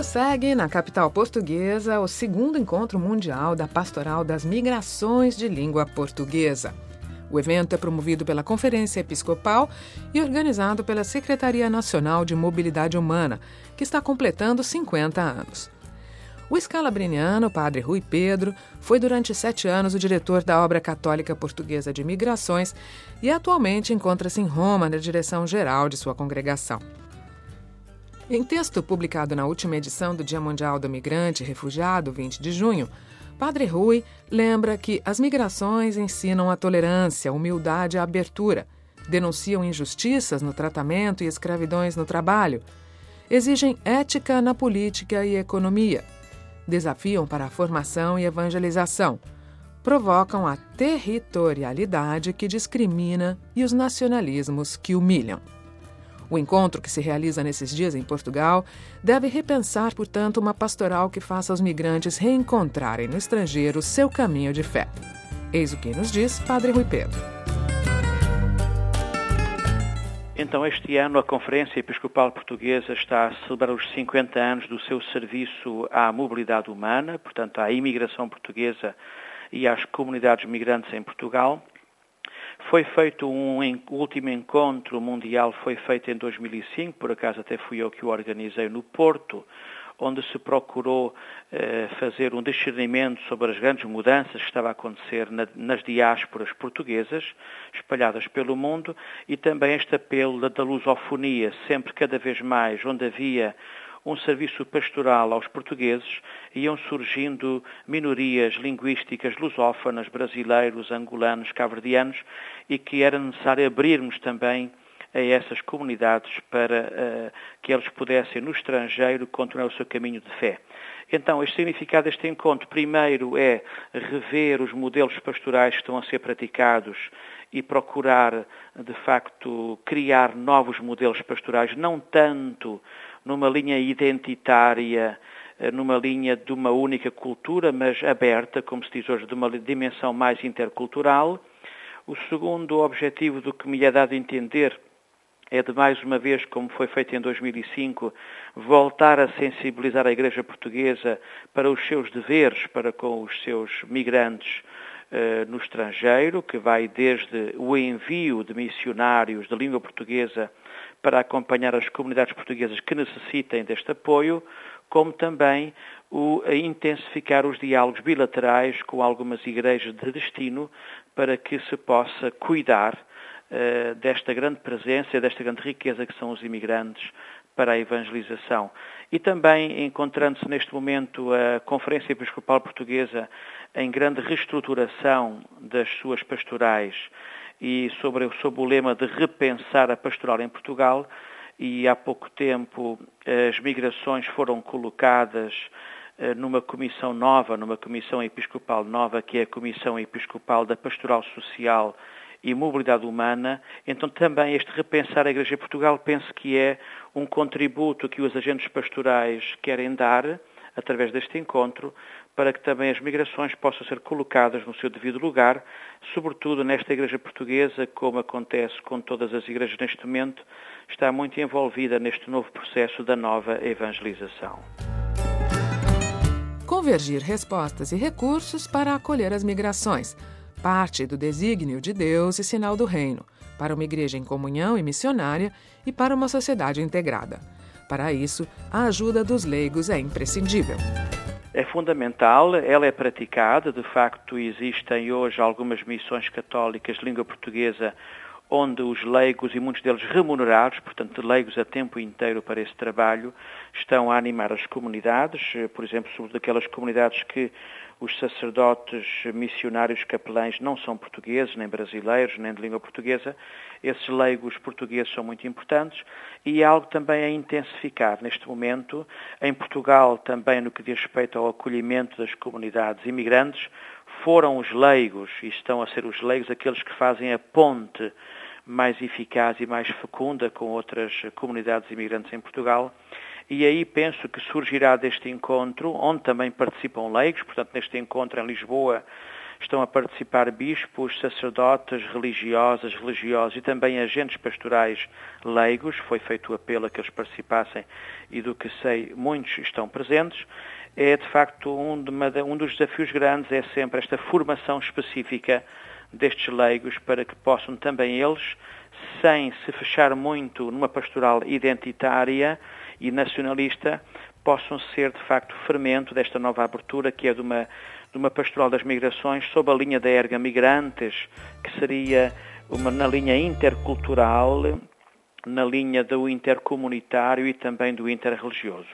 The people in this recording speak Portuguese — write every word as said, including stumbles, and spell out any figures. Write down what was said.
prossegue na capital portuguesa o segundo encontro mundial da Pastoral das Migrações de Língua Portuguesa. O evento é promovido pela Conferência Episcopal e organizado pela Secretaria Nacional de Mobilidade Humana, que está completando cinquenta anos. O escalabriniano, padre Rui Pedro, foi durante sete anos o diretor da Obra Católica Portuguesa de Migrações e atualmente encontra-se em Roma na direção geral de sua congregação. Em texto publicado na última edição do Dia Mundial do Migrante e Refugiado, vinte de junho, Padre Rui lembra que as migrações ensinam a tolerância, a humildade e a abertura, denunciam injustiças no tratamento e escravidões no trabalho, exigem ética na política e economia, desafiam para a formação e evangelização, provocam a territorialidade que discrimina e os nacionalismos que humilham. O encontro que se realiza nesses dias em Portugal deve repensar, portanto, uma pastoral que faça os migrantes reencontrarem no estrangeiro seu caminho de fé. Eis o que nos diz Padre Rui Pedro. Então, este ano, a Conferência Episcopal Portuguesa está a celebrar os cinquenta anos do seu serviço à mobilidade humana, portanto, à imigração portuguesa e às comunidades migrantes em Portugal. Foi feito um o último encontro mundial, foi feito em dois mil e cinco, por acaso até fui eu que o organizei no Porto, onde se procurou eh, fazer um discernimento sobre as grandes mudanças que estavam a acontecer na, nas diásporas portuguesas, espalhadas pelo mundo, e também este apelo da, da lusofonia, sempre cada vez mais, onde havia um serviço pastoral aos portugueses, iam surgindo minorias linguísticas lusófonas, brasileiros, angolanos, cabo-verdianos, e que era necessário abrirmos também a essas comunidades para uh, que eles pudessem, no estrangeiro, continuar o seu caminho de fé. Então, este significado deste encontro, primeiro, é rever os modelos pastorais que estão a ser praticados e procurar, de facto, criar novos modelos pastorais, não tanto numa linha identitária, numa linha de uma única cultura, mas aberta, como se diz hoje, de uma dimensão mais intercultural. O segundo objetivo do que me é dado a entender é de, mais uma vez, como foi feito em dois mil e cinco, voltar a sensibilizar a Igreja Portuguesa para os seus deveres para com os seus migrantes uh, no estrangeiro, que vai desde o envio de missionários de língua portuguesa para acompanhar as comunidades portuguesas que necessitem deste apoio, como também o a intensificar os diálogos bilaterais com algumas igrejas de destino para que se possa cuidar uh, desta grande presença, desta grande riqueza que são os imigrantes para a evangelização. E também encontrando-se neste momento a Conferência Episcopal Portuguesa em grande reestruturação das suas pastorais e sobre, sobre o lema de repensar a pastoral em Portugal, e há pouco tempo as migrações foram colocadas numa comissão nova, numa comissão episcopal nova, que é a Comissão Episcopal da Pastoral Social e Mobilidade Humana. Então também este repensar a Igreja de Portugal, penso que é um contributo que os agentes pastorais querem dar, através deste encontro, para que também as migrações possam ser colocadas no seu devido lugar, sobretudo nesta Igreja Portuguesa, como acontece com todas as igrejas neste momento, está muito envolvida neste novo processo da nova evangelização. Convergir respostas e recursos para acolher as migrações, parte do desígnio de Deus e sinal do reino, para uma igreja em comunhão e missionária e para uma sociedade integrada. Para isso, a ajuda dos leigos é imprescindível. É fundamental, ela é praticada, de facto existem hoje algumas missões católicas de língua portuguesa onde os leigos, e muitos deles remunerados, portanto leigos a tempo inteiro para esse trabalho, estão a animar as comunidades, por exemplo, sobre aquelas comunidades que os sacerdotes missionários capelães não são portugueses, nem brasileiros, nem de língua portuguesa. Esses leigos portugueses são muito importantes e é algo também a intensificar neste momento. Em Portugal, também no que diz respeito ao acolhimento das comunidades imigrantes, foram os leigos, e estão a ser os leigos, aqueles que fazem a ponte mais eficaz e mais fecunda com outras comunidades imigrantes em Portugal. E aí penso que surgirá deste encontro, onde também participam leigos, portanto neste encontro em Lisboa estão a participar bispos, sacerdotes, religiosas, religiosos e também agentes pastorais leigos. Foi feito o apelo a que eles participassem e, do que sei, muitos estão presentes. É, de facto, um, de uma, um dos desafios grandes é sempre esta formação específica destes leigos para que possam também eles, sem se fechar muito numa pastoral identitária e nacionalista, possam ser, de facto, fermento desta nova abertura, que é de uma, de uma pastoral das migrações sob a linha da Erga Migrantes, que seria uma, na linha intercultural, na linha do intercomunitário e também do interreligioso.